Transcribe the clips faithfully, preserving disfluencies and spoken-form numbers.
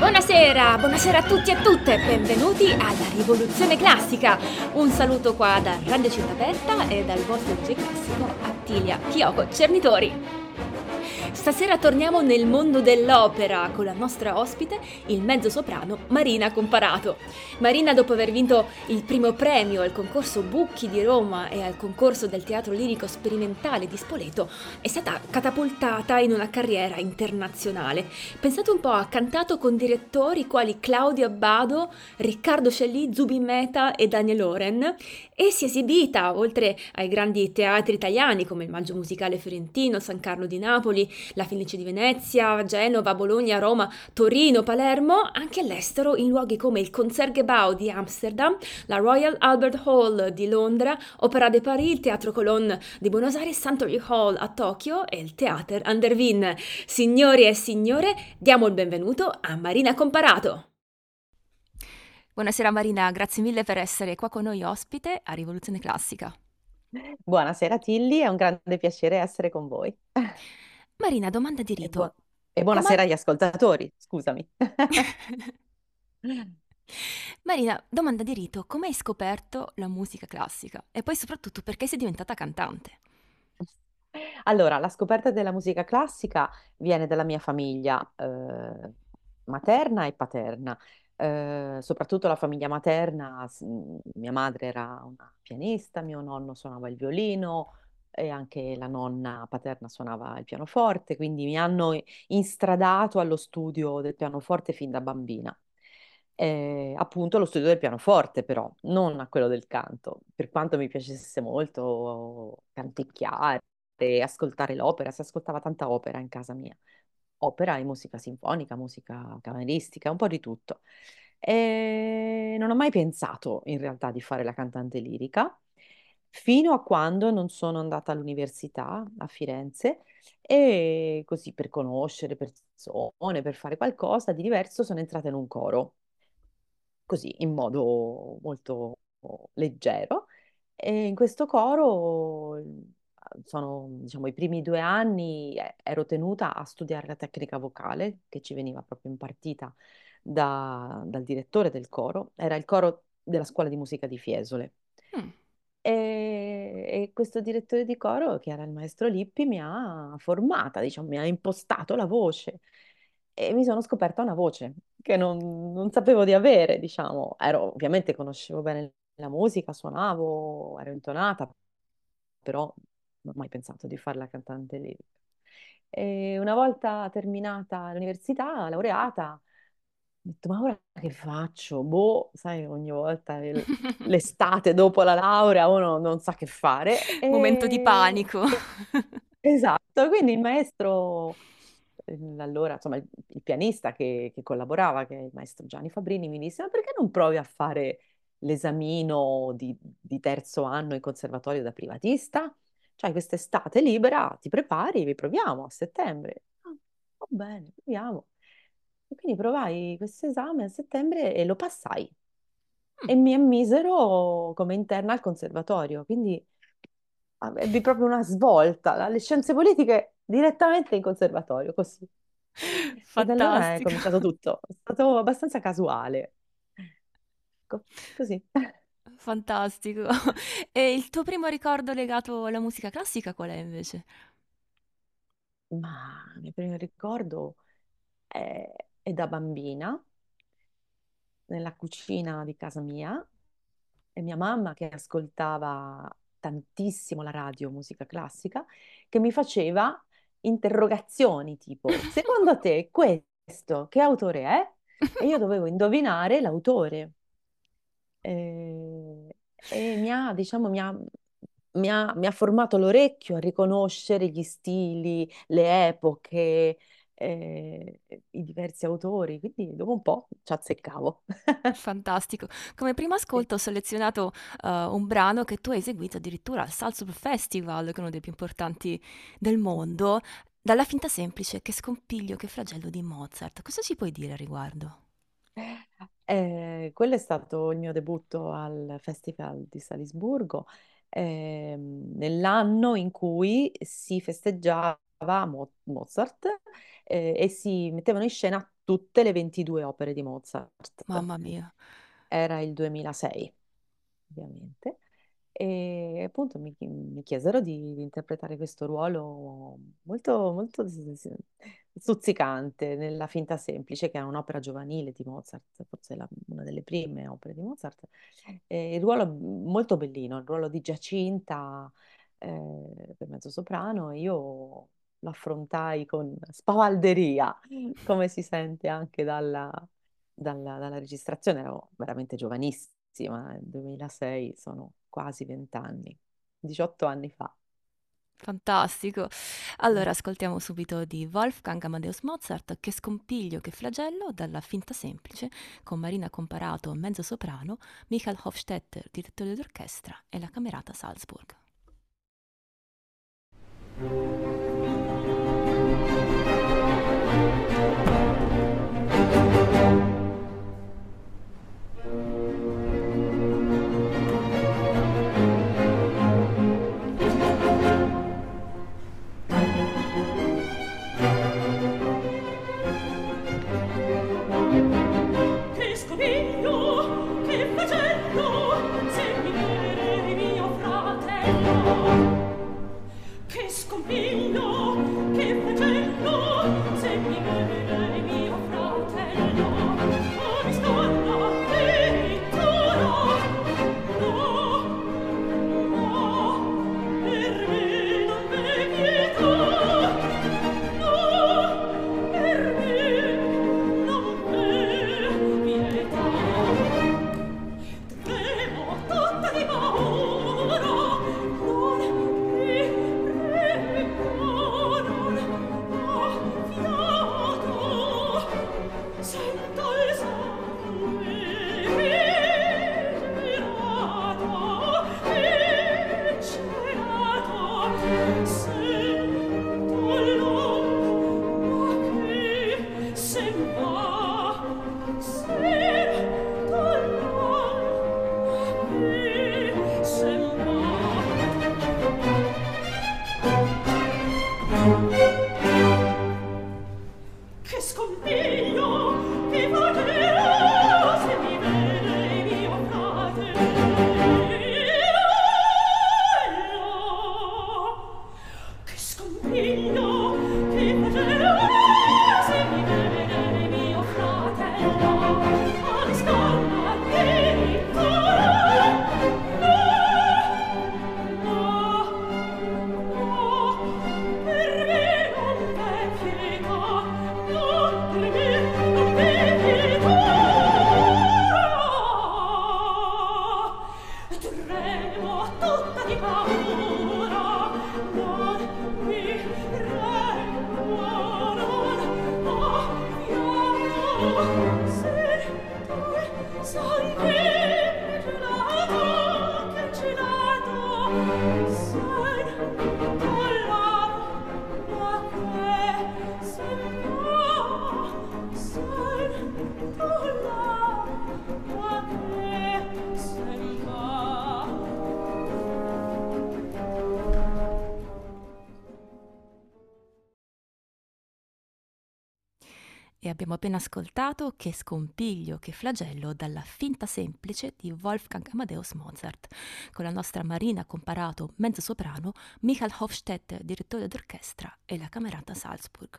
Buonasera, buonasera a tutti e a tutte, benvenuti alla Rivoluzione Classica. Un saluto qua da Radio Città Aperta e dal vostro D J classico Attilia Chioko Cernitori. Stasera torniamo nel mondo dell'opera con la nostra ospite, il mezzosoprano Marina Comparato. Marina, dopo aver vinto il primo premio al concorso Bucchi di Roma e al concorso del Teatro Lirico Sperimentale di Spoleto, è stata catapultata in una carriera internazionale. Pensate un po', ha cantato con direttori quali Claudio Abbado, Riccardo Scellì, Zubin Mehta e Daniel Oren e si è esibita, oltre ai grandi teatri italiani come il Maggio Musicale Fiorentino, San Carlo di Napoli, la Fenice di Venezia, Genova, Bologna, Roma, Torino, Palermo, anche all'estero in luoghi come il Concertgebouw di Amsterdam, la Royal Albert Hall di Londra, Opera de Paris, il Teatro Colón di Buenos Aires, Suntory Hall a Tokyo e il Theater an der Wien. Signori e signore, diamo il benvenuto a Marina Comparato. Buonasera Marina, grazie mille per essere qua con noi ospite a Rivoluzione Classica. Buonasera Tilly, è un grande piacere essere con voi. Marina, domanda di E, buon- rito. e Come... buonasera agli ascoltatori, scusami. Marina, domanda di rito, come hai scoperto la musica classica? E poi soprattutto perché sei diventata cantante? Allora, la scoperta della musica classica viene dalla mia famiglia eh, materna e paterna. Eh, soprattutto la famiglia materna, s- mia madre era una pianista, mio nonno suonava il violino e anche la nonna paterna suonava il pianoforte, quindi mi hanno instradato allo studio del pianoforte fin da bambina. Eh, appunto allo studio del pianoforte, però, non a quello del canto, per quanto mi piacesse molto canticchiare e ascoltare l'opera, si ascoltava tanta opera in casa mia, opera e musica sinfonica, musica cameristica, un po' di tutto. E non ho mai pensato in realtà di fare la cantante lirica, fino a quando non sono andata all'università a Firenze e così per conoscere persone, per fare qualcosa di diverso, sono entrata in un coro così in modo molto leggero. E in questo coro eh, sono, diciamo, i primi due anni eh, ero tenuta a studiare la tecnica vocale che ci veniva proprio impartita da- dal direttore del coro. Era il coro della scuola di musica di Fiesole. Mm. E, e questo direttore di coro, che era il maestro Lippi, mi ha formata, diciamo, mi ha impostato la voce e mi sono scoperta una voce che non, non sapevo di avere, diciamo. Ero, ovviamente conoscevo bene la musica, suonavo, ero intonata, però non ho mai pensato di fare la cantante lirica. E una volta terminata l'università, laureata, ho detto, ma ora che faccio? Boh, sai, ogni volta il- l'estate dopo la laurea uno non sa che fare. Momento di E... panico. e- Esatto, quindi il maestro, eh, allora, insomma, il, il pianista che, che collaborava, che è il maestro Gianni Fabrini, mi disse, ma perché non provi a fare l'esamino di, di terzo anno in conservatorio da privatista? Cioè, quest'estate libera, ti prepari, vi proviamo a settembre. Ah, va bene, proviamo. E quindi provai questo esame a settembre e lo passai Mm. e mi ammisero come interna al conservatorio. Quindi ah, ebbi proprio una svolta dalle scienze politiche direttamente in conservatorio, così. E da allora è Fantastico. cominciato tutto. È stato abbastanza casuale. Ecco, così. Fantastico. E il tuo primo ricordo legato alla musica classica qual è invece? Ma il mio primo ricordo è, è da bambina, nella cucina di casa mia, e mia mamma che ascoltava tantissimo la radio, musica classica, che mi faceva interrogazioni tipo, secondo te questo che autore è? E io dovevo indovinare l'autore. Eh, e mi ha, diciamo, mi ha, mi ha- mi ha formato l'orecchio a riconoscere gli stili, le epoche, eh, i diversi autori, quindi dopo un po' ci azzeccavo. Fantastico. Come primo Sì. ascolto ho selezionato eh, un brano che tu hai eseguito addirittura al Salzburg Festival, che è uno dei più importanti del mondo, dalla finta semplice, che scompiglio, che flagello di Mozart. Cosa ci puoi dire a riguardo? Eh, quello è stato il mio debutto al Festival di Salisburgo, ehm, nell'anno in cui si festeggiava Mo- Mozart, eh, e si mettevano in scena tutte le ventidue opere di Mozart. Mamma mia. Era il duemilasei, ovviamente. E appunto mi, mi chiesero di, di interpretare questo ruolo molto, molto s- s- stuzzicante nella Finta Semplice, che è un'opera giovanile di Mozart, forse la- una delle prime opere di Mozart. E il ruolo molto bellino, il ruolo di Giacinta eh, per mezzosoprano, e io lo affrontai con spavalderia, come si sente anche dalla, dalla, dalla registrazione. Ero veramente giovanissima, nel duemilasei sono quasi vent'anni, diciotto anni fa. Fantastico. Mm. Allora ascoltiamo subito di Wolfgang Amadeus Mozart, Che scompiglio, che flagello, dalla Finta Semplice, con Marina Comparato, mezzo soprano, Michael Hofstetter, direttore d'orchestra, e la Camerata Salzburg. Che scopiglio, che flagello, se mi vede mio fratello. Che scompiglio, che flagello, se mi vede mio fratello. Oh, mi scorda addirittura. No, no, per me non v'è pietà. No, per me non v'è pietà. Tremo tutta di paura, non mi prego, non ho fiato, sento il sangue gelato, e gelato, sento l'uomo che se va, sento l'uomo che se va. Che scompiglio, che facevo se mi vede mio fratello. Che scompiglio, che facevo se mi vede mio fratello. A mi scorda addirittura. No, no, per me non v'è pietà. No, per me non v'è pietà. Tremo tutta di paura, non mi reggo, non ho fiato, sento il sangue gelato, che gelato, sento l'acqua che se va, sento l'acqua che se va. E abbiamo appena ascoltato Che scompiglio, che flagello, dalla Finta Semplice di Wolfgang Amadeus Mozart, con la nostra Marina Comparato, mezzo soprano, Michael Hofstetter, direttore d'orchestra, e la Camerata Salzburg.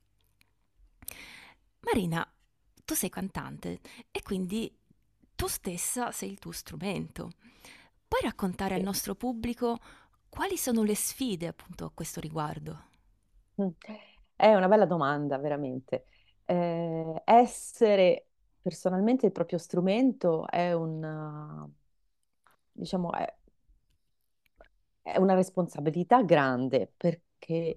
Marina, tu sei cantante e quindi tu stessa sei il tuo strumento. Puoi raccontare al Sì. nostro pubblico quali sono le sfide appunto a questo riguardo? Mm. È una bella domanda, veramente. Eh, essere personalmente il proprio strumento è una, diciamo, è, è una responsabilità grande perché,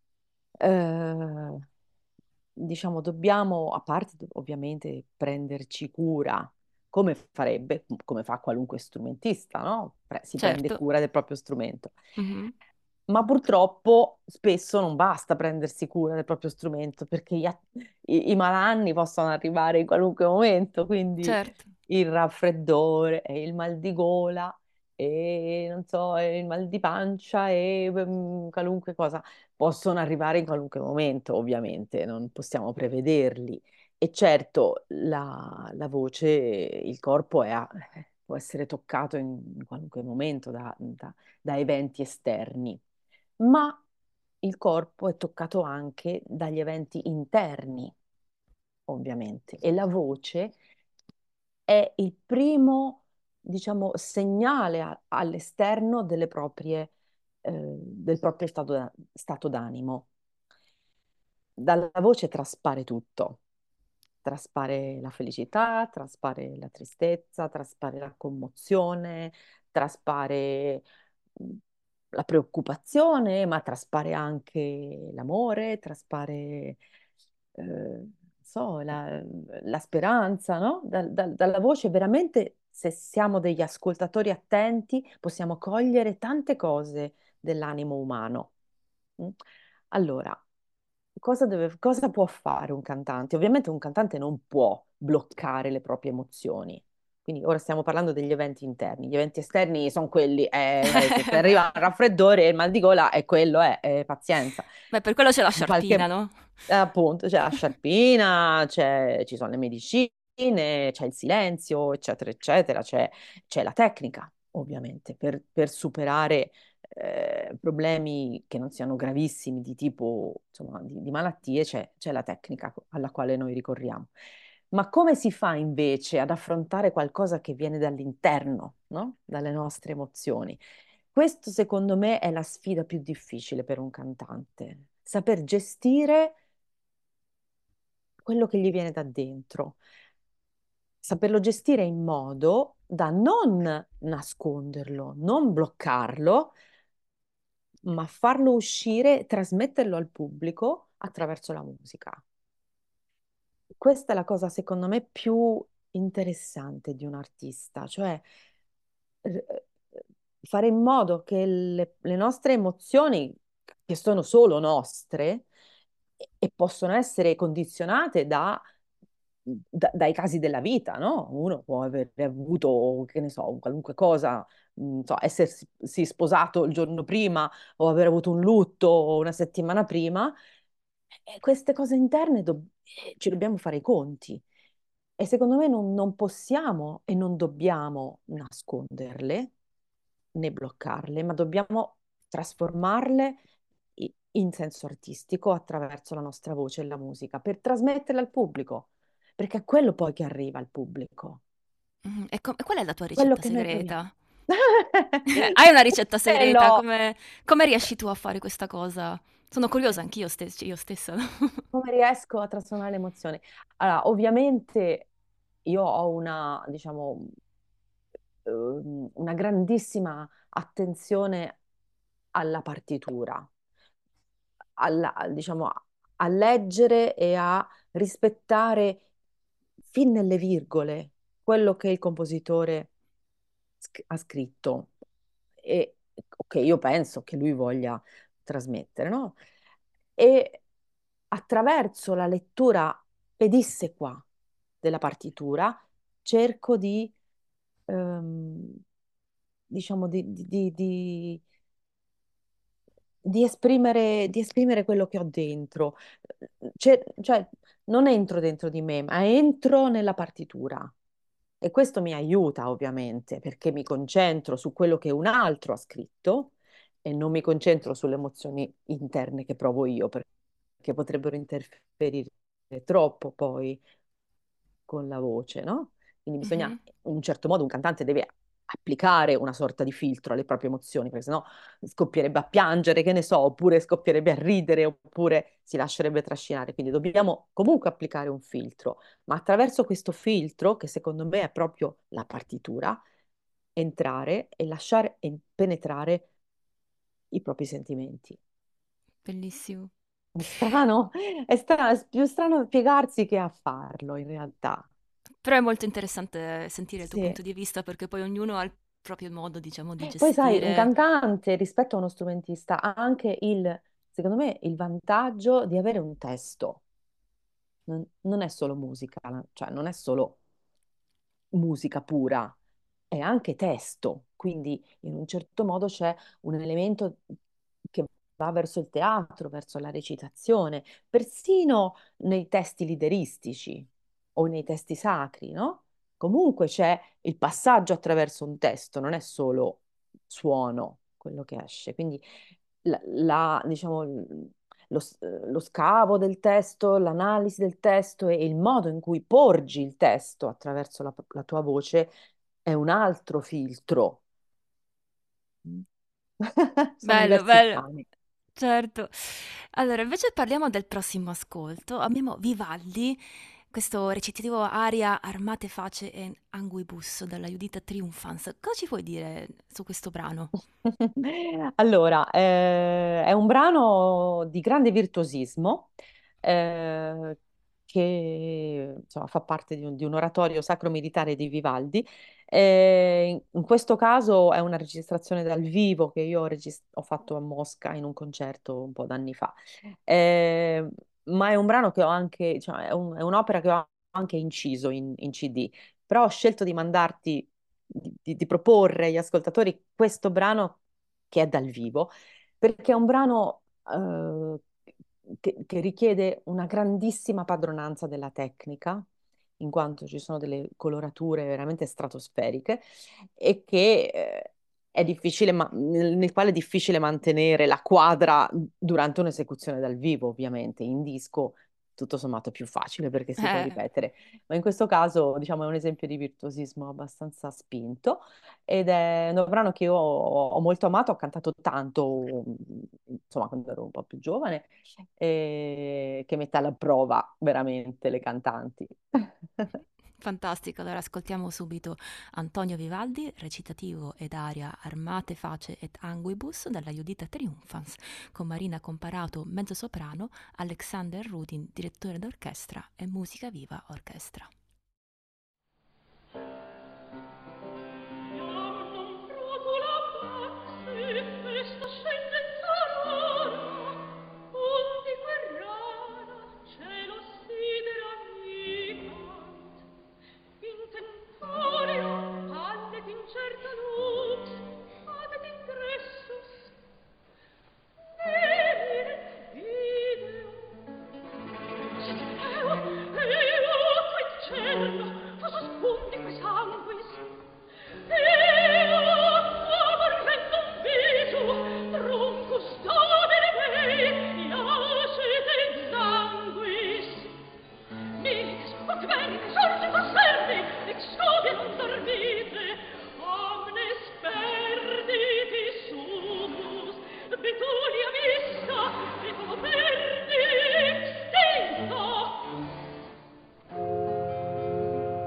eh, diciamo, dobbiamo, a parte ovviamente prenderci cura, come farebbe, come fa qualunque strumentista, no? Pre- si prende Certo. cura del proprio strumento. Mhm. Ma purtroppo spesso non basta prendersi cura del proprio strumento perché gli a- i, i malanni possono arrivare in qualunque momento, quindi Certo. il raffreddore e il mal di gola e non so, e il mal di pancia e mm, qualunque cosa possono arrivare in qualunque momento, ovviamente, non possiamo prevederli. E certo, la, la voce, il corpo è a- può essere toccato in, in qualunque momento da, da- da eventi esterni, ma il corpo è toccato anche dagli eventi interni, ovviamente, e la voce è il primo, diciamo, segnale a- all'esterno delle proprie, eh, del proprio stato da- stato d'animo. Dalla voce traspare tutto. Traspare la felicità, traspare la tristezza, traspare la commozione, traspare mh, la preoccupazione, ma traspare anche l'amore, traspare, eh, so, la, la speranza, no? Dal- dal- dalla voce veramente, se siamo degli ascoltatori attenti, possiamo cogliere tante cose dell'animo umano. Mm? Allora, cosa deve- cosa può fare un cantante? Ovviamente un cantante non può bloccare le proprie emozioni. Quindi ora stiamo parlando degli eventi interni. Gli eventi esterni sono quelli, eh, eh, se ti Vabbè. arriva il raffreddore e il mal di gola, è quello, è, è pazienza. Beh, per quello c'è la In sciarpina, qualche, no? eh, appunto, c'è la sciarpina, c'è- ci sono le medicine, c'è il silenzio, eccetera, eccetera, c'è c'è la tecnica, ovviamente, per, per superare eh, problemi che non siano gravissimi di tipo, insomma, di, di malattie, c'è c'è la tecnica alla quale noi ricorriamo. Ma come si fa invece ad affrontare qualcosa che viene dall'interno, no? Dalle nostre emozioni? Questo secondo me è la sfida più difficile per un cantante, saper gestire quello che gli viene da dentro, saperlo gestire in modo da non nasconderlo, non bloccarlo, ma farlo uscire, trasmetterlo al pubblico attraverso la musica. Questa è la cosa, secondo me, più interessante di un artista, cioè eh, fare in modo che le, le nostre emozioni, che sono solo nostre, e, e possono essere condizionate da, da- dai casi della vita, no? Uno può aver avuto, che ne so, qualunque cosa, mh, non so, essersi si sposato il giorno prima o aver avuto un lutto una settimana prima. E queste cose interne dob- eh, ci dobbiamo fare i conti. E secondo me non, non possiamo e non dobbiamo nasconderle né bloccarle, ma dobbiamo trasformarle i- in senso artistico attraverso la nostra voce e la musica per trasmetterle al pubblico, perché è quello poi che arriva al pubblico, Mhm. E, com- e qual è la tua quello ricetta che noi proviamo. segreta? Hai una ricetta segreta? Quello, Come, come riesci tu a fare questa cosa? Sono curiosa anch'io stes- io stessa. No? come riesco a trasformare le emozioni? Allora, ovviamente io ho una, diciamo, ehm, una grandissima attenzione alla partitura, alla- diciamo, a leggere e a rispettare fin nelle virgole quello che il compositore sc- ha scritto e che io penso che lui voglia trasmettere, no? E attraverso la lettura pedissequa della partitura cerco di, ehm, diciamo, di, di- di- di- di esprimere, di esprimere quello che ho dentro. Cioè, cioè, non entro dentro di me, ma entro nella partitura. E questo mi aiuta, ovviamente, perché mi concentro su quello che un altro ha scritto e non mi concentro sulle emozioni interne che provo io, perché potrebbero interferire troppo poi con la voce, no? Quindi bisogna, Mhm. in un certo modo, un cantante deve applicare una sorta di filtro alle proprie emozioni, perché sennò scoppierebbe a piangere, che ne so, oppure scoppierebbe a ridere, oppure si lascerebbe trascinare. Quindi dobbiamo comunque applicare un filtro, ma attraverso questo filtro, che secondo me è proprio la partitura, entrare e lasciare en- penetrare i propri sentimenti. Bellissimo. È strano, è strano, è più strano spiegarsi che a farlo in realtà. Però è molto interessante sentire il tuo Sì. punto di vista perché poi ognuno ha il proprio modo, diciamo, di Poi sai, un gestire. cantante rispetto a uno strumentista ha anche il, secondo me, il vantaggio di avere un testo. Non, non è solo musica, cioè non è solo musica pura, è anche testo. Quindi in un certo modo c'è un elemento che va verso il teatro, verso la recitazione, persino nei testi lideristici o nei testi sacri, no? Comunque c'è il passaggio attraverso un testo, non è solo suono quello che esce. Quindi la, la- diciamo, l- lo, s- eh, lo scavo del testo, l'analisi del testo e il modo in cui porgi il testo attraverso la, la tua voce è un altro filtro. Mm. Sono Bello, diversi bello. piani. Certo. Allora, invece parliamo del prossimo ascolto. Abbiamo Vivaldi, questo recitativo aria Armate face en anguibus dalla Judith Triumphans. Cosa ci puoi dire su questo brano? Allora, eh, è un brano di grande virtuosismo eh, che insomma, fa parte di un, di un oratorio sacro militare di Vivaldi. Eh, in, in questo caso è una registrazione dal vivo che io ho, regis- ho fatto a Mosca in un concerto un po' d'anni fa. Eh, ma è un brano che ho anche, cioè, è un- è un'opera che ho anche inciso in, in C D, però ho scelto di mandarti di, di- di proporre agli ascoltatori questo brano che è dal vivo, perché è un brano eh, che, che richiede una grandissima padronanza della tecnica, in quanto ci sono delle colorature veramente stratosferiche e che eh, è difficile, ma- nel, nel quale è difficile mantenere la quadra durante un'esecuzione dal vivo, ovviamente. In disco tutto sommato è più facile perché si può Eh, ripetere, ma in questo caso, diciamo, è un esempio di virtuosismo abbastanza spinto ed è un brano che io ho, ho molto amato, ho cantato tanto, insomma, quando ero un po' più giovane, e che mette alla prova veramente le cantanti. fantastico. Allora ascoltiamo subito Antonio Vivaldi, recitativo ed aria Armate face et anguibus dalla Judith Triumphans, con Marina Comparato, mezzosoprano, Alexander Rudin, direttore d'orchestra e Musica Viva Orchestra. Non provo la pace, questa scendenza rara, onde querrara, cielo sidera micant. In temporio, allet incerta lux, adet ingressus, venire video. Eo, eo, quid cerno, cosa spunti que sanguis? Eo, amarrendo un viso, truncus stabile mei, iacete exanguis. Milix, hoc veritas, ursus asserti, ex scodia non dormite, omnes perditi sumus, Betulia missa, et operti extinto.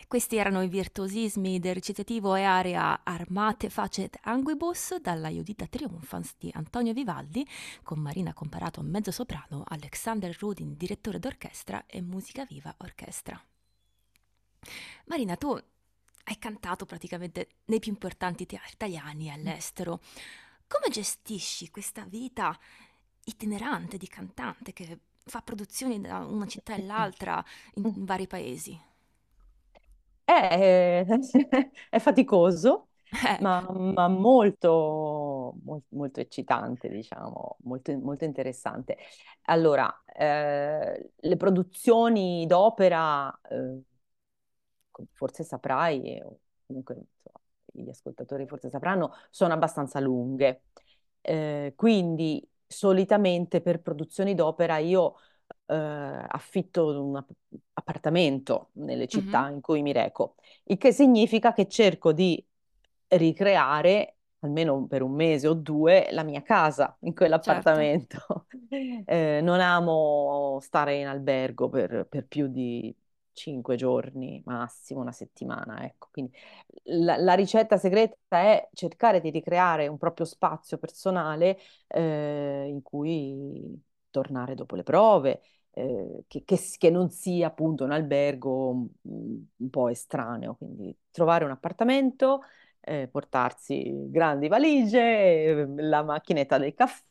Questi erano i virtuosismi del recitativo e aria Armate facet anguibus dalla Iudita Triumphans di Antonio Vivaldi, con Marina Comparato mezzosoprano, Alexander Rudin direttore d'orchestra e Musica Viva Orchestra. Marina, tu hai cantato praticamente nei più importanti teatri italiani e all'estero. Come gestisci questa vita itinerante di cantante che fa produzioni da una città all'altra in vari paesi? È, è faticoso, Eh, ma, ma molto, mol- molto eccitante, diciamo, molto, molto interessante. Allora, eh, le produzioni d'opera, eh, com- forse saprai, e- o comunque insomma, gli ascoltatori forse sapranno, sono abbastanza lunghe. Eh, quindi solitamente per produzioni d'opera io eh, affitto un app- appartamento nelle mhm, città in cui mi reco, il che significa che cerco di ricreare, almeno per un mese o due, la mia casa in certo, quell'appartamento. Eh, non amo stare in albergo per, per più di cinque giorni, massimo una settimana, ecco. Quindi la, la ricetta segreta è cercare di ricreare un proprio spazio personale eh, in cui tornare dopo le prove, eh, che, che s- che non sia appunto un albergo un, un po' estraneo. Quindi trovare un appartamento, eh, portarsi grandi valigie, eh, la macchinetta del caffè.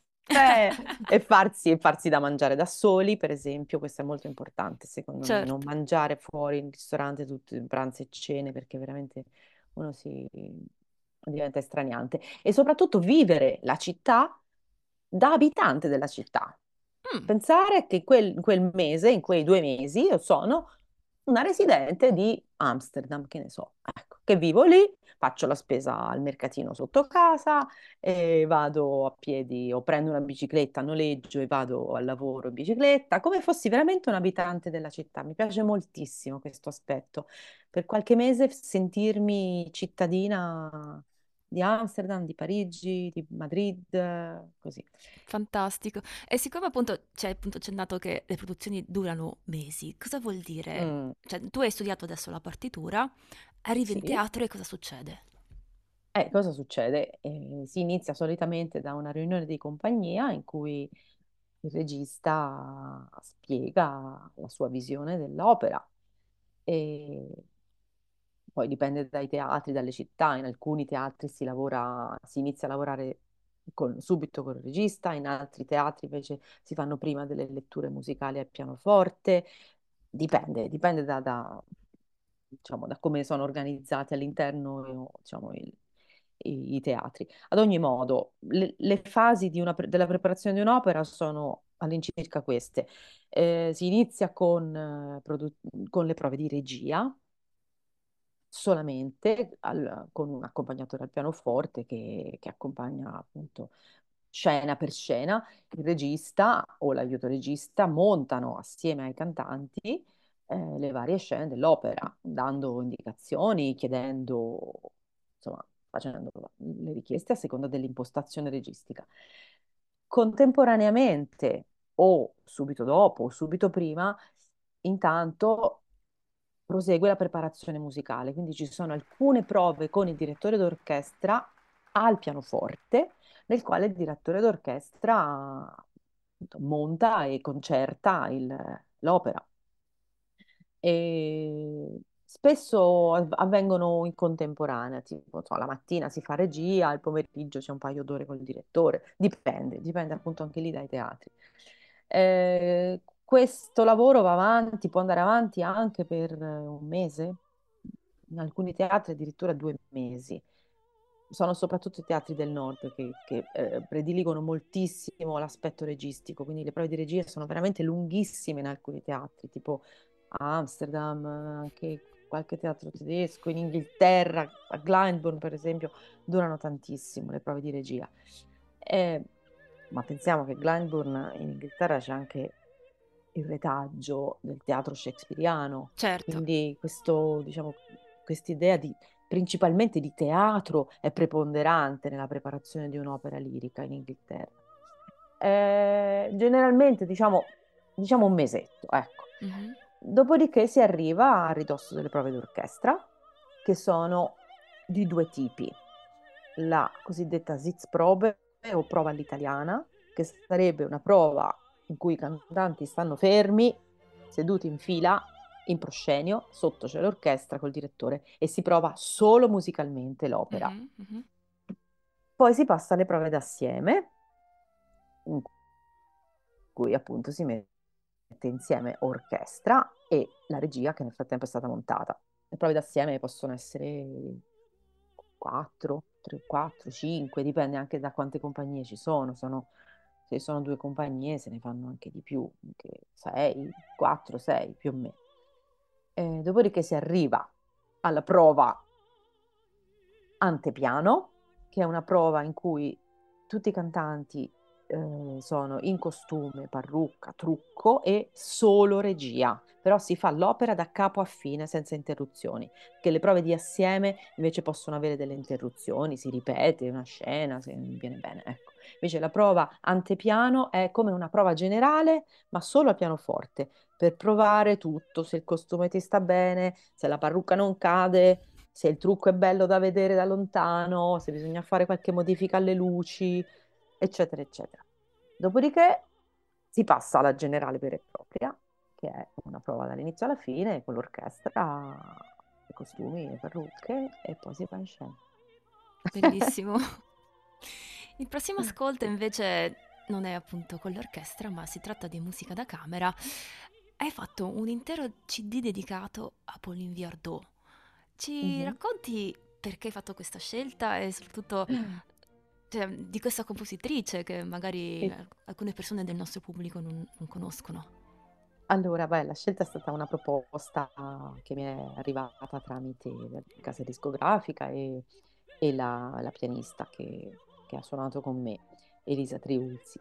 E farsi, e farsi da mangiare da soli, per esempio, questo è molto importante secondo me, non certo. mangiare fuori in ristorante tutti i pranzi e cene perché veramente uno si diventa estraniante e soprattutto vivere la città da abitante della città. Mm, Pensare che quel, in quel mese, in quei due mesi, io sono una residente di Amsterdam, che ne so, ecco, che vivo lì, faccio la spesa al mercatino sotto casa, e vado a piedi o prendo una bicicletta, noleggio e vado al lavoro in bicicletta, come fossi veramente un abitante della città. Mi piace moltissimo questo aspetto. Per qualche mese sentirmi cittadina di Amsterdam, di Parigi, di Madrid, così. fantastico. E siccome appunto ci hai appunto accennato che le produzioni durano mesi, cosa vuol dire? Mm, Cioè, tu hai studiato adesso la partitura, arrivi in sì. teatro e cosa succede? Eh, cosa succede? Eh, si inizia solitamente da una riunione di compagnia in cui il regista spiega la sua visione dell'opera e poi dipende dai teatri, dalle città. In alcuni teatri si lavora, si inizia a lavorare con- subito col regista, in altri teatri invece si fanno prima delle letture musicali al pianoforte. Dipende, dipende da, da, diciamo, da come sono organizzati all'interno, diciamo, il- i, i teatri. Ad ogni modo, le, le fasi di una pre- della preparazione di un'opera sono all'incirca queste. Eh, si inizia con, eh, produ- con le prove di regia, solamente al- con un accompagnatore al pianoforte che, che accompagna appunto scena per scena. Il regista o l'aiuto regista montano assieme ai cantanti eh, le varie scene dell'opera, dando indicazioni, chiedendo, insomma, facendo le richieste a seconda dell'impostazione registica. Contemporaneamente o subito dopo o subito prima, intanto prosegue la preparazione musicale, quindi ci sono alcune prove con il direttore d'orchestra al pianoforte, nel quale il direttore d'orchestra appunto, monta e concerta il- l'opera. E spesso av- avvengono in contemporanea, tipo insomma, la mattina si fa regia, al pomeriggio c'è un paio d'ore col direttore, dipende, dipende appunto anche lì dai teatri. Eh, questo lavoro va avanti, può andare avanti anche per eh, un mese, in alcuni teatri addirittura due mesi. Sono soprattutto i teatri del nord che, che, eh, prediligono moltissimo l'aspetto registico, quindi le prove di regia sono veramente lunghissime in alcuni teatri, tipo a Amsterdam, anche qualche teatro tedesco, in Inghilterra, a Glyndebourne per esempio, durano tantissimo le prove di regia. Eh, ma pensiamo che Glyndebourne in Inghilterra c'è anche il retaggio del teatro shakespeariano, Certo. quindi questo, diciamo, quest'idea di, principalmente di teatro è preponderante nella preparazione di un'opera lirica in Inghilterra. Eh, generalmente, diciamo, diciamo un mesetto, ecco. Mhm. Dopodiché si arriva a ridosso delle prove d'orchestra, che sono di due tipi. La cosiddetta Sitzprobe o prova all'italiana, che sarebbe una prova in cui i cantanti stanno fermi, seduti in fila, in proscenio, sotto c'è l'orchestra col direttore e si prova solo musicalmente l'opera. Mhm, mhm. Poi si passa alle prove d'assieme, in cui appunto si mette insieme orchestra e la regia che nel frattempo è stata montata. Le prove d'assieme possono essere quattro, tre, quattro, cinque, dipende anche da quante compagnie ci sono. Sono se sono due compagnie se ne fanno anche di più, anche sei, quattro, sei più o meno. Eh, dopodiché si arriva alla prova antepiano, che è una prova in cui tutti i cantanti eh, sono in costume, parrucca, trucco e solo regia, però si fa l'opera da capo a fine senza interruzioni, che le prove di assieme invece possono avere delle interruzioni, si ripete una scena, se non viene bene, ecco. Invece la prova antepiano è come una prova generale, ma solo al pianoforte, per provare tutto, se il costume ti sta bene, se la parrucca non cade, se il trucco è bello da vedere da lontano, se bisogna fare qualche modifica alle luci, eccetera, eccetera. Dopodiché si passa alla generale vera e propria, che è una prova dall'inizio alla fine, con l'orchestra, i costumi, le parrucche, e poi si va in scena. Bellissimo. Il prossimo ascolto invece non è appunto con l'orchestra, ma si tratta di musica da camera. Hai fatto un intero C D dedicato a Pauline Viardot. Ci Mhm. racconti perché hai fatto questa scelta e soprattutto cioè, di questa compositrice che magari Sì. eh, alcune persone del nostro pubblico non, non conoscono? Allora, beh, la scelta è stata una proposta che mi è arrivata tramite la casa discografica e, e la, la pianista che, che ha suonato con me, Elisa Triulzi.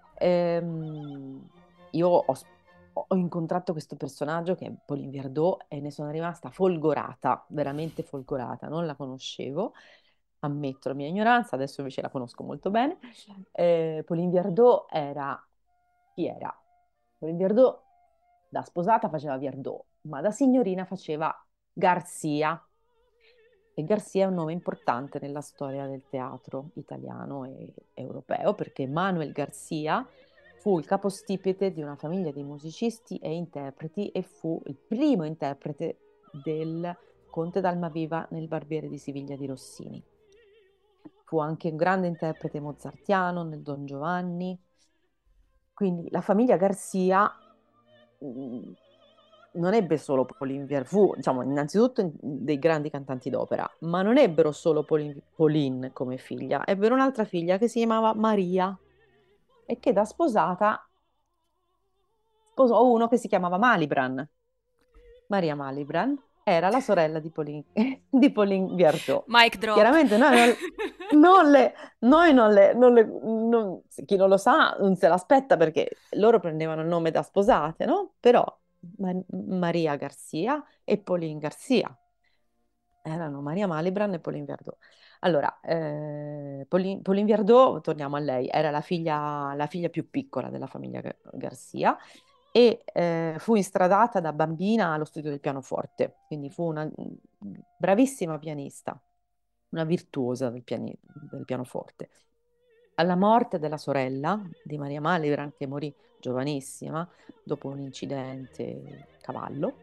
Ehm, io ho, ho incontrato questo personaggio che è Pauline Viardot e ne sono rimasta folgorata, veramente folgorata, non la conoscevo, ammetto la mia ignoranza, adesso invece la conosco molto bene. Eh, Pauline Viardot era... Chi era? Pauline Viardot da sposata faceva Viardot, ma da signorina faceva Garcia. E Garcia è un nome importante nella storia del teatro italiano e europeo perché Manuel Garcia fu il capostipite di una famiglia di musicisti e interpreti e fu il primo interprete del Conte d'Almaviva nel Barbiere di Siviglia di Rossini. Fu anche un grande interprete mozartiano nel Don Giovanni. Quindi la famiglia Garcia mh, non ebbe solo Pauline Viardot, fu, diciamo, innanzitutto in- dei grandi cantanti d'opera, ma non ebbero solo Pauline, Pauline come figlia, ebbero un'altra figlia che si chiamava Maria e che da sposata sposò uno che si chiamava Malibran. Maria Malibran era la sorella di Pauline, di Pauline Viardot. Mic drop. Chiaramente noi non, non le, noi non le, non le- non- chi non lo sa non se l'aspetta perché loro prendevano il nome da sposate, no? Però Ma- Maria Garcia e Pauline Garcia erano Maria Malibran e Pauline Viardot. Allora, eh, Pauline, Pauline Viardot, torniamo a lei, era la figlia, la figlia più piccola della famiglia Gar- Garcia e eh, fu instradata da bambina allo studio del pianoforte, quindi fu una mm, bravissima pianista, una virtuosa del, piani- del pianoforte. Alla morte della sorella di Maria Malibran, che morì giovanissima dopo un incidente cavallo,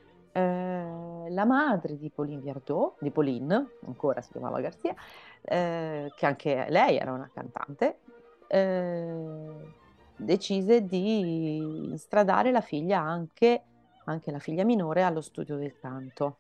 eh, la madre di Pauline Viardot, di Pauline, ancora si chiamava Garcia, eh, che anche lei era una cantante, eh, decise di stradare la figlia anche, anche la figlia minore allo studio del canto.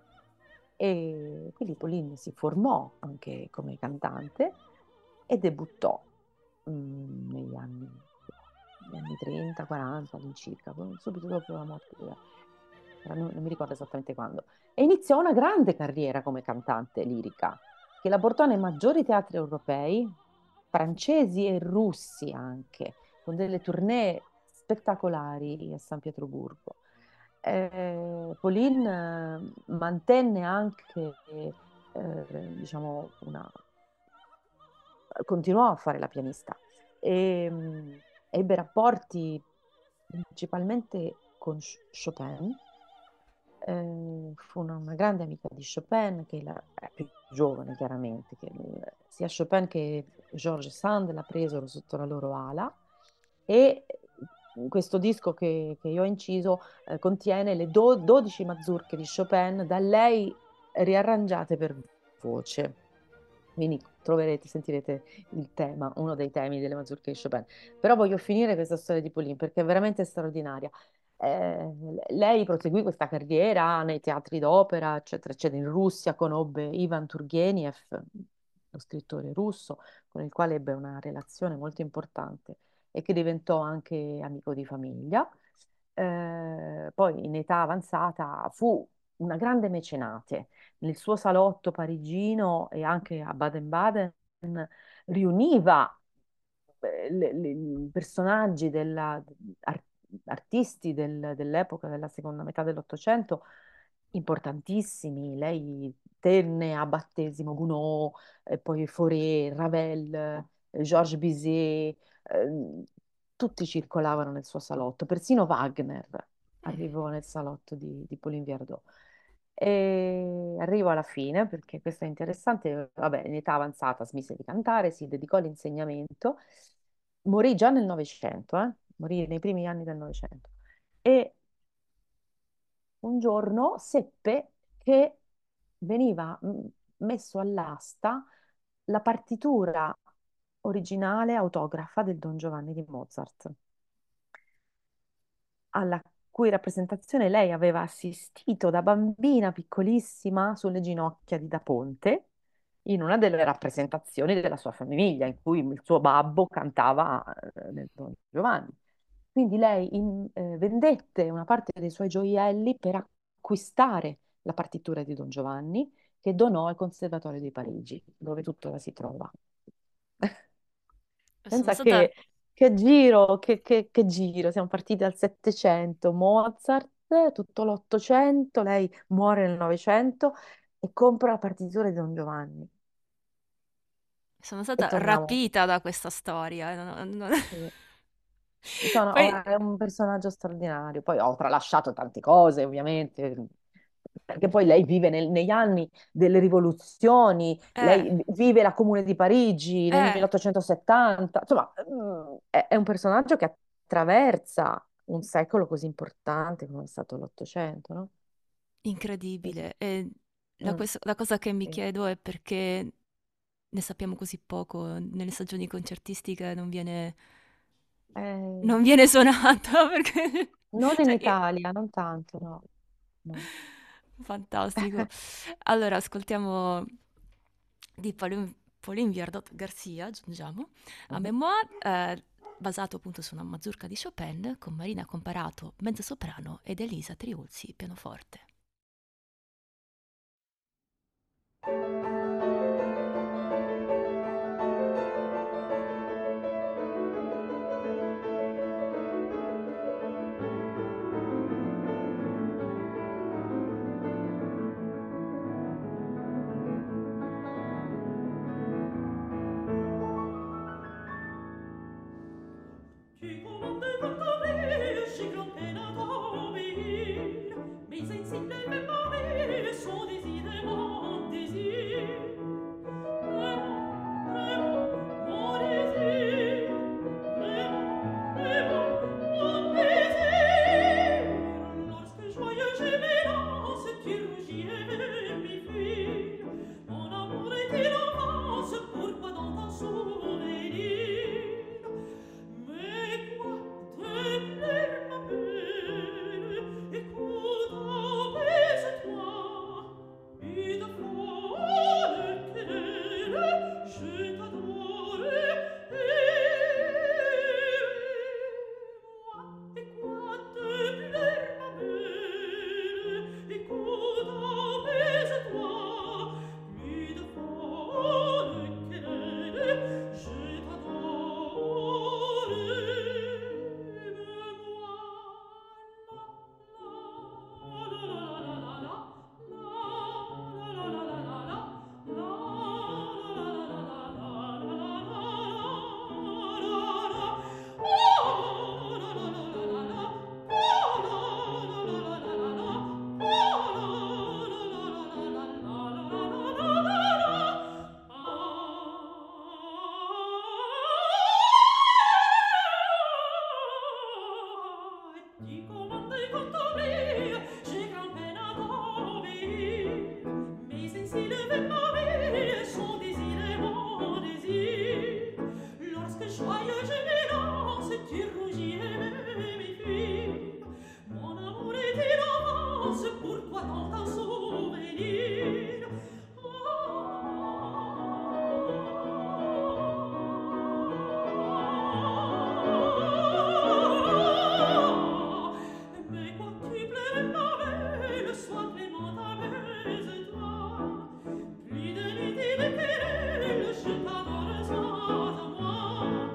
E quindi Pauline si formò anche come cantante e debuttò mm, negli anni, negli anni trenta, quaranta all'incirca, subito dopo la morte della... ora Non, non mi ricordo esattamente quando. E iniziò una grande carriera come cantante lirica, che la portò nei maggiori teatri europei, francesi e russi anche, con delle tournée spettacolari a San Pietroburgo. Eh, Pauline eh, mantenne anche, eh, diciamo, una... continuò a fare la pianista e mh, ebbe rapporti principalmente con Ch- Chopin. Eh, fu una, una grande amica di Chopin, che la- è più giovane chiaramente, che il- sia Chopin che George Sand la presero sotto la loro ala e questo disco che, che io ho inciso eh, contiene le do- dodici mazurche di Chopin da lei riarrangiate per voce. Quindi troverete, sentirete il tema, uno dei temi delle mazurche di Chopin. Però voglio finire questa storia di Pauline perché è veramente straordinaria. Eh, lei proseguì questa carriera nei teatri d'opera, eccetera, eccetera. In Russia conobbe Ivan Turgenev, lo scrittore russo, con il quale ebbe una relazione molto importante e che diventò anche amico di famiglia. Eh, poi in età avanzata fu una grande mecenate. Nel suo salotto parigino e anche a Baden-Baden riuniva eh, le- le- i personaggi della, ar- artisti del- dell'epoca della seconda metà dell'Ottocento importantissimi. Lei tenne a battesimo Gounod, e poi Fauré, Ravel, eh, Georges Bizet, eh, tutti circolavano nel suo salotto, persino Wagner Mm. arrivò nel salotto di, di Pauline Viardot. E arrivo alla fine perché questo è interessante. Vabbè, in età avanzata smise di cantare, si dedicò all'insegnamento, morì già nel Novecento, eh? Morì nei primi anni del Novecento. E un giorno seppe che veniva mh, messo all'asta la partitura originale autografa del Don Giovanni di Mozart, alla cui rappresentazione lei aveva assistito da bambina piccolissima sulle ginocchia di Da Ponte, in una delle rappresentazioni della sua famiglia, in cui il suo babbo cantava eh, nel Don Giovanni. Quindi lei in- eh, vendette una parte dei suoi gioielli per acquistare la partitura di Don Giovanni, che donò al Conservatorio di Parigi, dove tuttora si trova. Sono Pensa stata che, che giro, che, che- che giro, siamo partiti dal Settecento, Mozart, tutto l'Ottocento, lei muore nel Novecento e compra la partitura di Don Giovanni. Sono E stata torniamo. rapita da questa storia. non- non- Sì. Sono- Poi, è un personaggio straordinario. Poi ho tralasciato tante cose, ovviamente, perché poi lei vive nel- negli anni delle rivoluzioni, eh, lei vive la Comune di Parigi nel eh, milleottocentosettanta. Insomma, mm, è, è un personaggio che attraversa un secolo così importante come è stato l'Ottocento, no? Così. incredibile. E la, Mm, ques- la cosa che mi sì. chiedo è perché ne sappiamo così poco. Nelle stagioni concertistiche non viene, Eh, non viene suonata perché... non in Cioè, io- Italia, non tanto, no. No. fantastico. Allora, ascoltiamo di Pauline, Pauline Viardot Garcia, aggiungiamo, a Mhm. memoir, eh, basato appunto su una mazurka di Chopin con Marina Comparato, mezzosoprano, ed Elisa Triulzi, pianoforte. Qui commande cantabile, chez grand-père automobile, mais insigne fait parler son désir et mon désir. Vraiment, vraiment, mon désir, vraiment, vraiment, mon désir. Lorsque joyeux je m'élance, tu rougis et m'y fuis. Mon amour était l'enfance, pourquoi dans ton souvenir? Mais quoi de Dis comment des cantabriques, j'ai grand-peine à dormir. Mais ainsi le fait Marie, son désir est mon désir. Lorsque joyeux je m'élance, tu rougis et me méfies. Mon amour est d'avance, pourquoi tant un souvenir? Mais quoi tu plairais ma belle, sois clément, apaise-toi. Plus de nuit et de querelle, je t'adore sans à moi.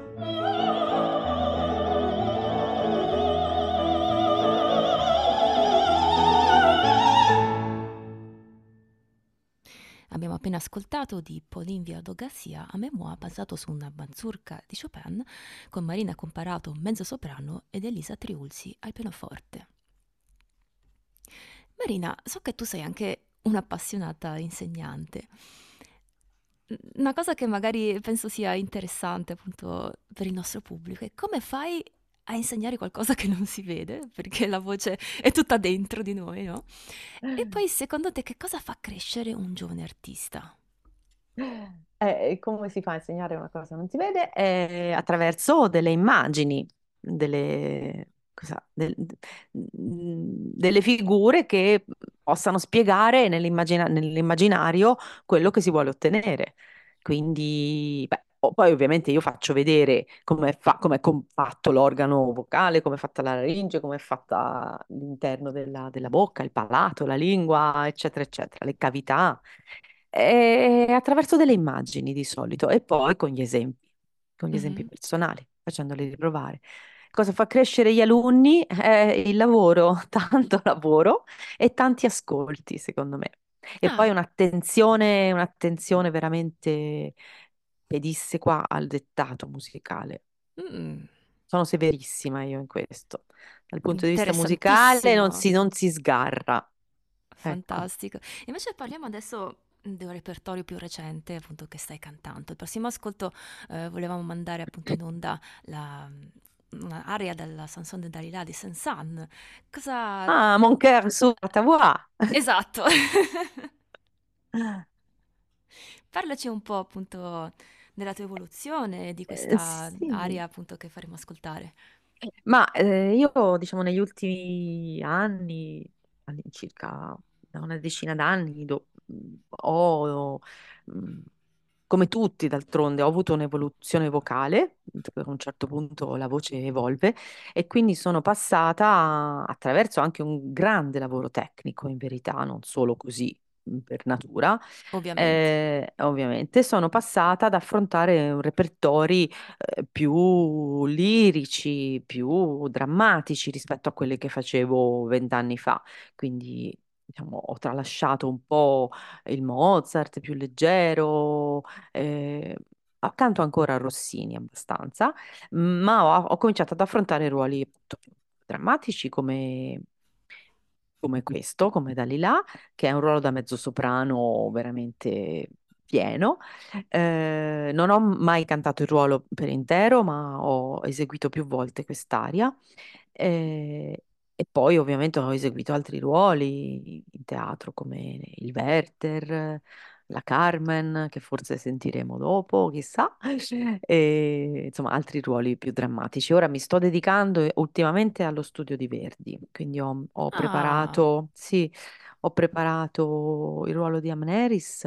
Abbiamo appena ascoltato di Pauline Viardot Garcia a memoir basato su una mazurka di Chopin con Marina Comparato mezzo soprano ed Elisa Triulzi al pianoforte. Marina, so che tu sei anche un'appassionata insegnante. Una cosa che magari penso sia interessante appunto per il nostro pubblico è come fai a insegnare qualcosa che non si vede, perché la voce è tutta dentro di noi, no? E poi secondo te che cosa fa crescere un giovane artista? Eh, come si fa a insegnare una cosa che non si vede? Eh, attraverso delle immagini, delle, cosa- del- delle figure che possano spiegare nell'immagina- nell'immaginario quello che si vuole ottenere. Quindi, beh, o- poi ovviamente io faccio vedere come è fa- come è com- fatto l'organo vocale, come è fatta la laringe, come è fatta l'interno della, della bocca, il palato, la lingua, eccetera, eccetera, le cavità. E attraverso delle immagini di solito e poi con gli esempi, con gli esempi Mhm. personali, facendoli riprovare. Cosa fa crescere gli alunni? Eh, il lavoro, tanto lavoro e tanti ascolti, secondo me. E poi Ah, un'attenzione, un'attenzione veramente pedissequa al dettato musicale. mm, Sono severissima io in questo. Dal punto di vista musicale non interessantissimo, si, non si sgarra. Ecco. fantastico. Invece parliamo adesso di un repertorio più recente, appunto, che stai cantando. Il prossimo ascolto eh, volevamo mandare appunto in onda la, un'aria della Chanson de Dalila di Saint-Saëns. Cosa... Ah, Mon cœur sur ta voix. Esatto. Parlaci un po' appunto della tua evoluzione, di Eh, questa sì, aria appunto che faremo ascoltare. ma eh, io diciamo negli ultimi anni, all'incirca da una decina d'anni, do- ho, mh, come tutti d'altronde, ho avuto un'evoluzione vocale, per un certo punto la voce evolve e quindi sono passata attraverso anche un grande lavoro tecnico, in verità, non solo così mh, per natura, Ovviamente. eh, ovviamente, sono passata ad affrontare un repertori eh, più lirici, più drammatici rispetto a quelli che facevo vent'anni fa. Quindi, diciamo, ho tralasciato un po' il Mozart più leggero, eh, accanto ancora a Rossini abbastanza, ma ho, ho cominciato ad affrontare ruoli appunto più drammatici come come questo, come Dalila, che è un ruolo da mezzosoprano veramente pieno. Eh, non ho mai cantato il ruolo per intero, ma ho eseguito più volte quest'aria. Eh, e poi ovviamente ho eseguito altri ruoli in teatro come il Werther, la Carmen, che forse sentiremo dopo, chissà, e insomma altri ruoli più drammatici. Ora mi sto dedicando eh, ultimamente allo studio di Verdi, quindi ho, ho Ah, preparato, sì, ho preparato il ruolo di Amneris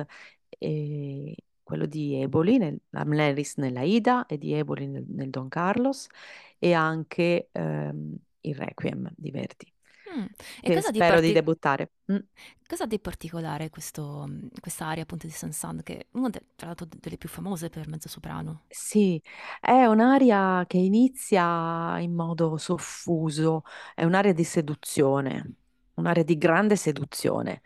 e quello di Eboli, nel, Amneris nella Ida e di Eboli nel, nel Don Carlos e anche ehm, il Requiem di Verdi, mm. E che cosa di spero di parti- debuttare. Mm. cosa di particolare questo, questa aria appunto di Saint-Saëns, che è una de- tra l'altro delle più famose per mezzosoprano? Sì, è un'aria che inizia in modo soffuso, è un'aria di seduzione, un'aria di grande seduzione.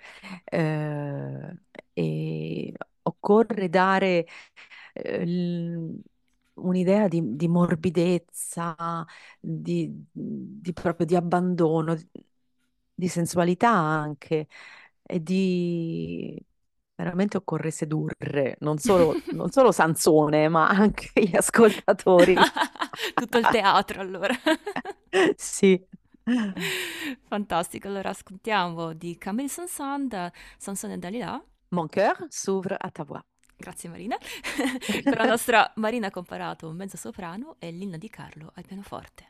Eh, e occorre dare eh, l- un'idea di, di morbidezza, di, di proprio di abbandono, di, di sensualità anche, e di veramente occorre sedurre non solo, non solo Sansone, ma anche gli ascoltatori. Tutto il teatro allora. Sì. Fantastico, allora ascoltiamo di Camille Saint-Saëns, Sansone e Dalila. Mon cœur s'ouvre à ta voix. Grazie Marina. Con la nostra Marina Comparato, mezzo soprano, e Linda Di Carlo al pianoforte.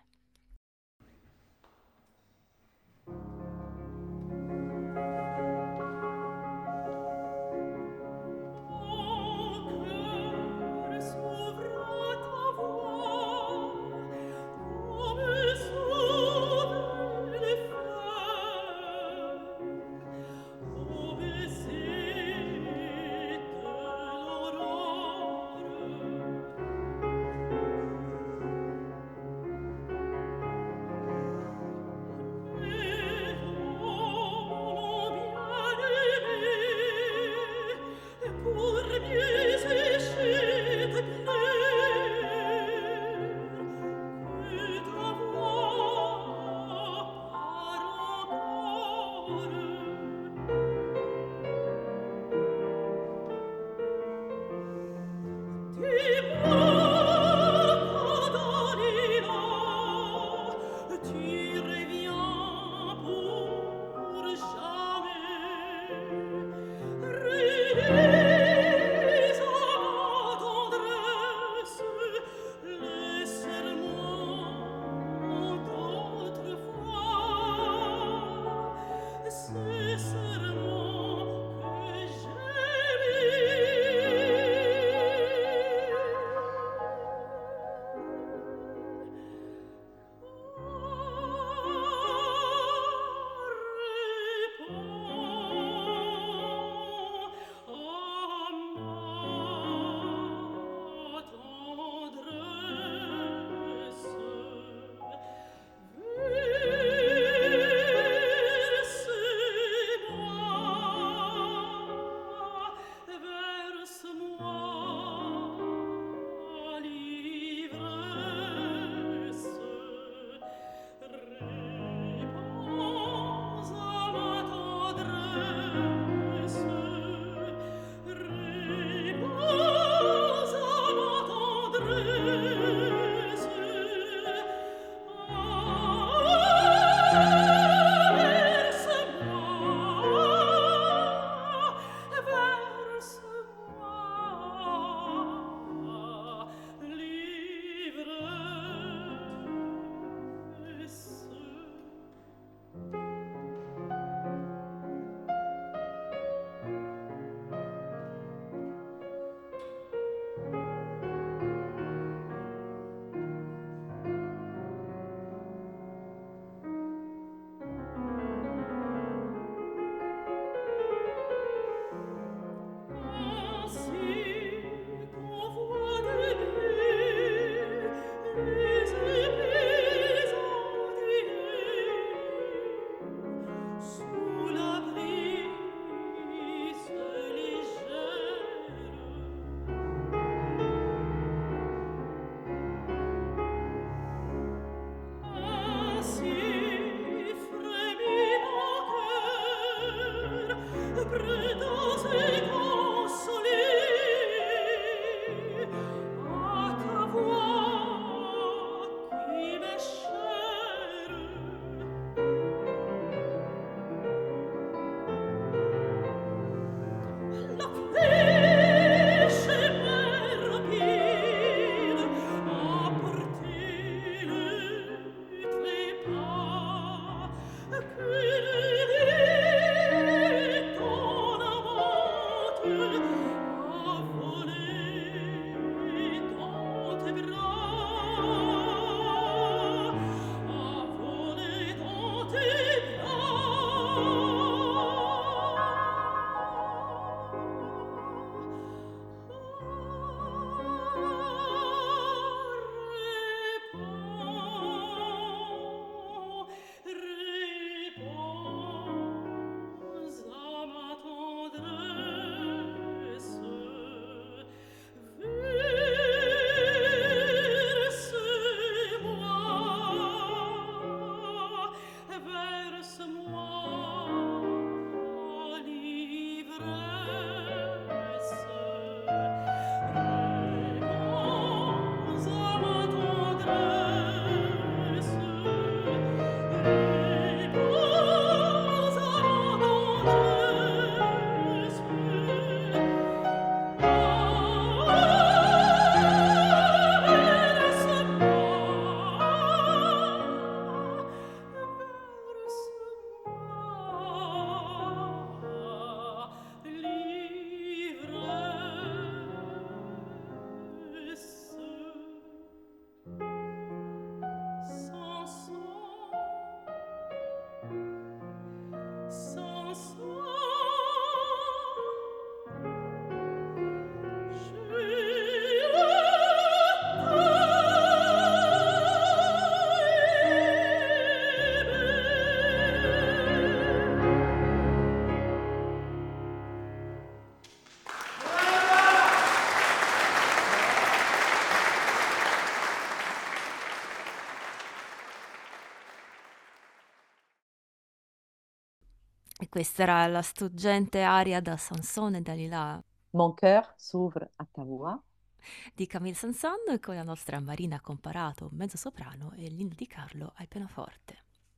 Questa era la struggente aria da Sansone e Dalila Mon cœur s'ouvre à ta voix. di Camille Saint-Saëns con la nostra Marina Comparato, mezzo soprano, e l'inno di Carlo al pianoforte.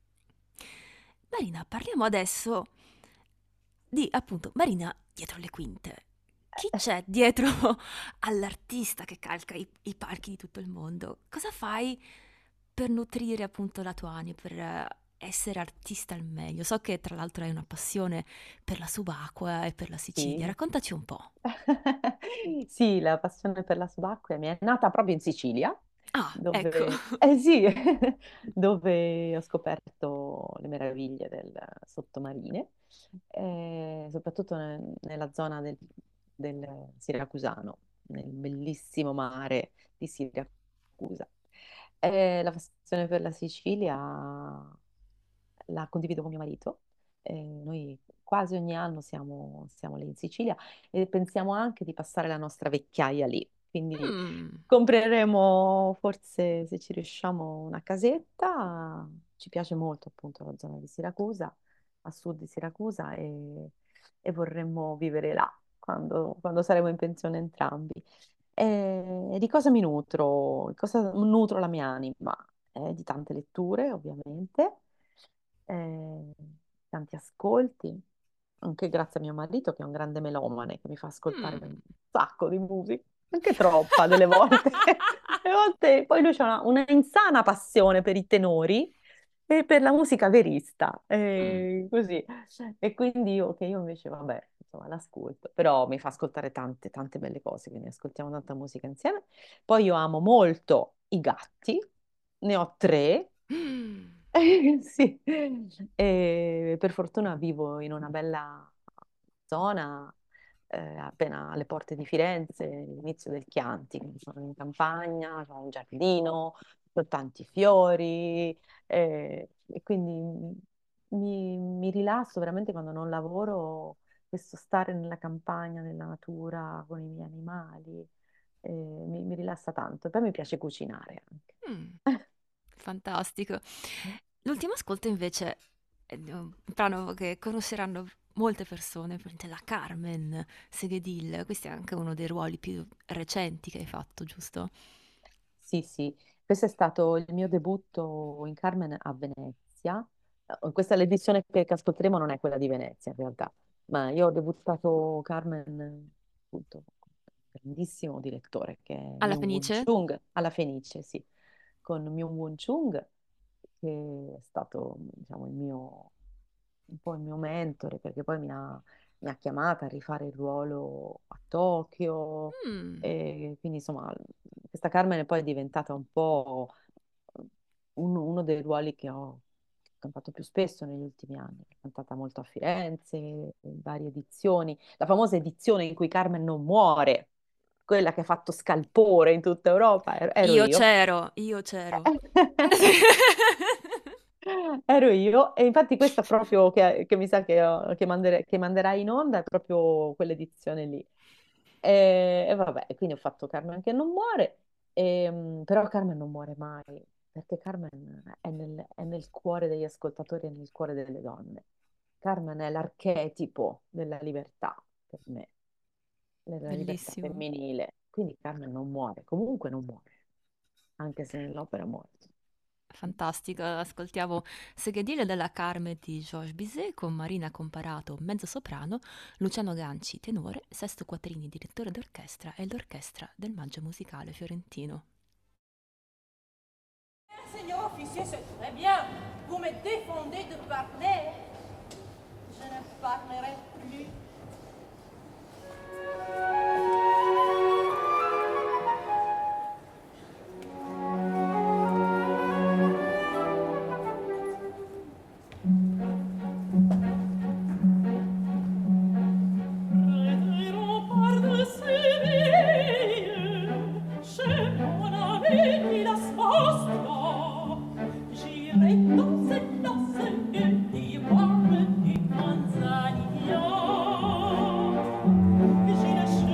Marina, parliamo adesso di, appunto, Marina dietro le quinte. Chi c'è dietro all'artista che calca i, i palchi di tutto il mondo? Cosa fai per nutrire appunto la tua anima, per eh, essere artista al meglio? So che tra l'altro hai una passione per la subacquea e per la Sicilia. Sì. Raccontaci un po'. Sì, la passione per la subacquea mi è nata proprio in Sicilia, Ah, dove, ecco. eh sì, dove ho scoperto le meraviglie del sottomarine, eh, soprattutto ne- nella zona del, del Siracusano, nel bellissimo mare di Siracusa. Eh, la passione per la Sicilia la condivido con mio marito. Eh, noi quasi ogni anno siamo, siamo lì in Sicilia e pensiamo anche di passare la nostra vecchiaia lì. Quindi Mm, compreremo forse, se ci riusciamo, una casetta. Ci piace molto appunto la zona di Siracusa, a sud di Siracusa, e, e vorremmo vivere là quando, quando saremo in pensione entrambi. E di cosa mi nutro? Di cosa nutro la mia anima? Eh, di tante letture, ovviamente, eh, tanti ascolti, anche grazie a mio marito che è un grande melomane che mi fa ascoltare mm. un sacco di musica, anche troppa delle volte. Delle volte poi lui ha una, una insana passione per i tenori e per la musica verista, Mm. e così. E quindi io, che io invece, vabbè, insomma, l'ascolto, però mi fa ascoltare tante, tante belle cose, quindi ascoltiamo tanta musica insieme. Poi io amo molto i gatti, ne ho tre. Mm. Sì, e per fortuna vivo in una bella zona, eh, appena alle porte di Firenze, l'inizio del Chianti, quindi sono in campagna, ho un giardino, ho tanti fiori, eh, e quindi mi, mi rilasso veramente quando non lavoro, questo stare nella campagna, nella natura, con i miei animali, eh, mi, mi rilassa tanto. E poi mi piace cucinare anche. Mm. Fantastico. L'ultimo ascolto invece è di un brano che conosceranno molte persone, probabilmente la Carmen Seghedil. Questo è anche uno dei ruoli più recenti che hai fatto, giusto? Sì, sì, questo è stato il mio debutto in Carmen a Venezia. Eh, Questa l'edizione che, che ascolteremo non è quella di Venezia in realtà, ma io ho debuttato Carmen appunto con un grandissimo direttore che è Alla Myung-Whun Fenice? Chung, alla Fenice, sì, con Myung-Whun Chung, che è stato, diciamo, il mio, un po' il mio mentore, perché poi mi ha, mi ha chiamata a rifare il ruolo a Tokyo, Mm, e quindi insomma questa Carmen poi è diventata un po' uno, uno dei ruoli che ho cantato più spesso negli ultimi anni. L'ho cantata molto a Firenze, in varie edizioni. La famosa edizione in cui Carmen non muore, quella che ha fatto scalpore in tutta Europa, ero ero io io. c'ero, io c'ero. Ero io, e infatti questa proprio che, che mi sa che, ho- che, mandere- che manderai in onda è proprio quell'edizione lì. E, e vabbè, quindi ho fatto Carmen che non muore, e, però Carmen non muore mai, perché Carmen è nel, è nel cuore degli ascoltatori e nel cuore delle donne. Carmen è l'archetipo della libertà per me, della libertà Bellissimo. femminile. Quindi Carmen non muore, comunque non muore, anche se nell'opera muore. Fantastico, ascoltiamo Seghedile della Carme di Georges Bizet con Marina Comparato, mezzo soprano, Luciano Ganci, tenore, Sesto Quattrini, direttore d'orchestra e l'orchestra del Maggio Musicale Fiorentino. Seigneur officier, c'est très bien. Vous me défendez de parler. Je ne parlerai plus. Préférons par-dessus ville, chez mon ami la Spastia. J'irai danser, danser et d'ivoire et Tanzania. J'irai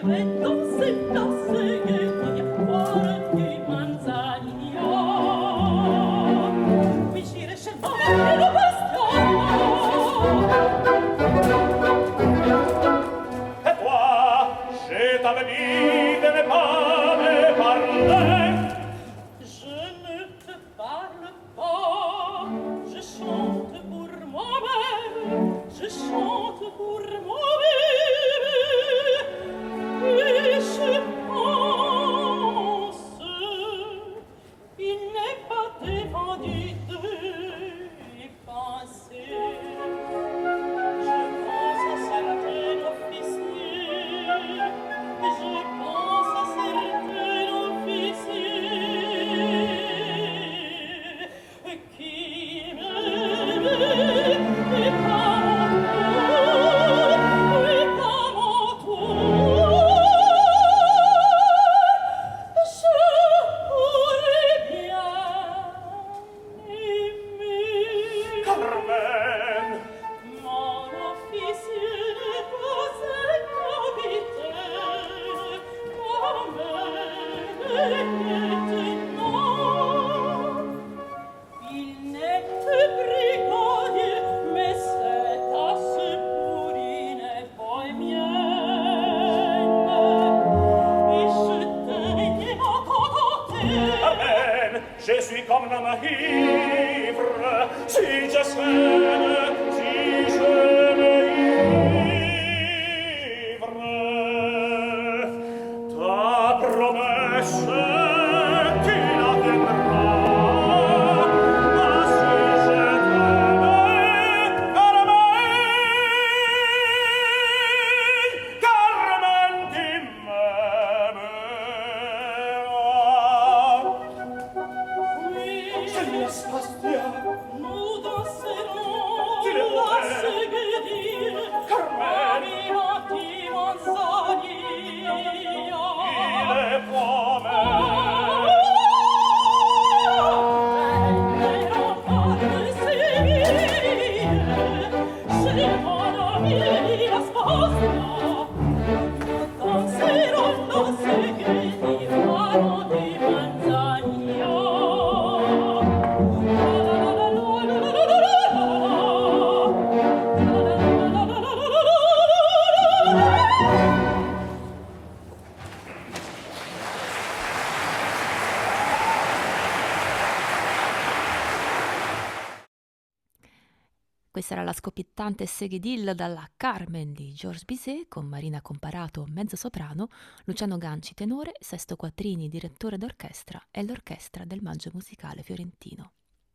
Questa era la scoppiettante Seguedil dalla Carmen di Georges Bizet, con Marina Comparato mezzo soprano, Luciano Ganci tenore, Sesto Quattrini direttore d'orchestra e l'orchestra del Maggio Musicale Fiorentino.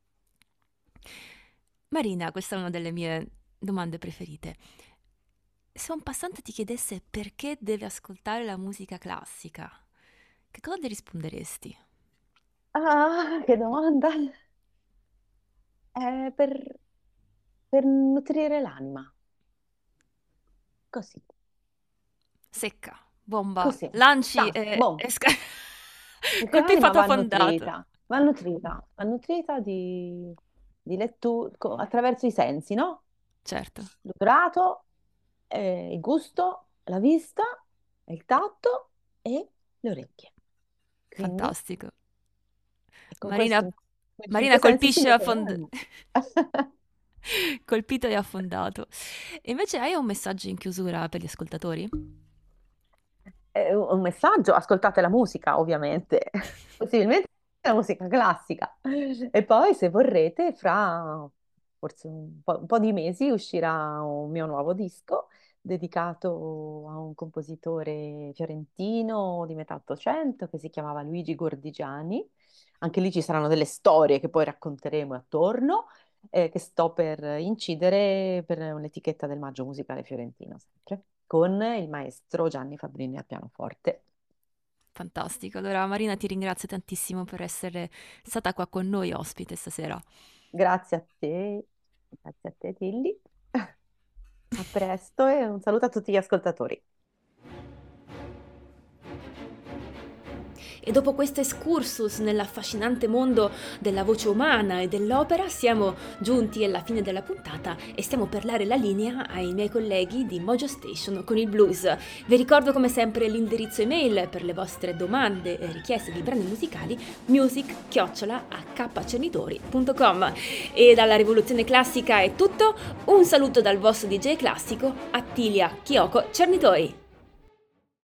Marina, questa è una delle mie domande preferite. Se un passante ti chiedesse perché deve ascoltare la musica classica, che cosa gli risponderesti? Ah, che domanda! È per, per nutrire l'anima, così, Secca, bomba, così, lanci ta, e, boh, e sca- perché colpi l'anima fatto va affondato. nutrita, va nutrita, va nutrita di, di lettura attraverso i sensi, no? Certo, L'odorato, eh, il gusto, la vista, il tatto e le orecchie. Quindi, fantastico. e con Marina, questi quei Marina cinque sensi si colpisce nutre affond- l'anima. colpito e affondato. E invece hai un messaggio in chiusura per gli ascoltatori? Eh, un messaggio, ascoltate la musica, ovviamente, possibilmente la musica classica. E poi, se vorrete, fra forse un po', un po' di mesi uscirà un mio nuovo disco dedicato a un compositore fiorentino di metà Ottocento che si chiamava Luigi Gordigiani. Anche lì ci saranno delle storie che poi racconteremo attorno, eh, che sto per incidere per un'etichetta del Maggio Musicale Fiorentino, sempre, con il maestro Gianni Fabbrini al pianoforte. Fantastico. Allora, Marina, ti ringrazio tantissimo per essere stata qua con noi ospite stasera. Grazie a te, grazie a te, Tilly. A presto e un saluto a tutti gli ascoltatori. E dopo questo excursus nell'affascinante mondo della voce umana e dell'opera siamo giunti alla fine della puntata e stiamo per dare la linea ai miei colleghi di Mojo Station con il blues. Vi ricordo come sempre l'indirizzo email per le vostre domande e richieste di brani musicali: music chiocciola a k cernitori punto com. E dalla Rivoluzione Classica è tutto, un saluto dal vostro D J classico Attilia Chioko Cernitori.